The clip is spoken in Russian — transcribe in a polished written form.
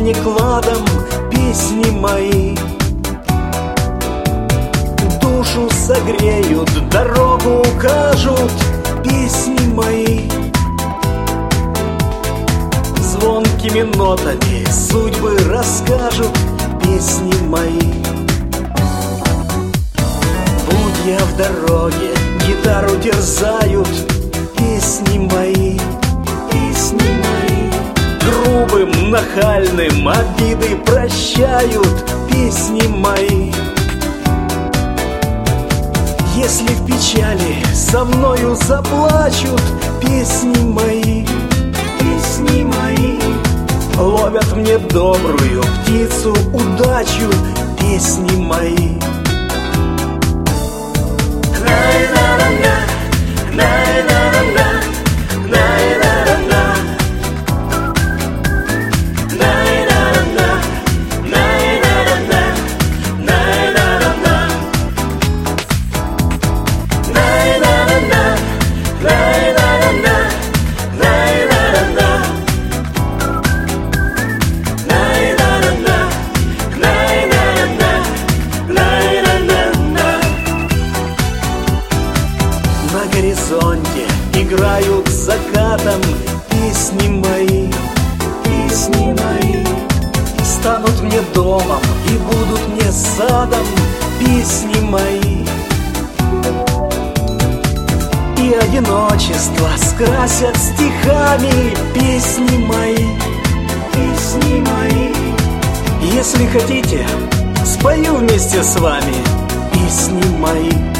камни кладом песни мои. Душу согреют, дорогу укажут песни мои. Звонкими нотами судьбы расскажут песни мои. Будь я в дороге, гитару терзают песни мои. Песни мои. Грубым, нахальным обиды прощают песни мои. Если в печали со мною заплачут песни мои. Песни мои. Ловят мне добрую птицу удачу песни мои. На горизонте играют закатом песни мои. Песни мои. Станут мне домом и будут мне садом песни мои. И одиночество скрасят стихами песни мои. Песни мои. Если хотите, спою вместе с вами песни мои.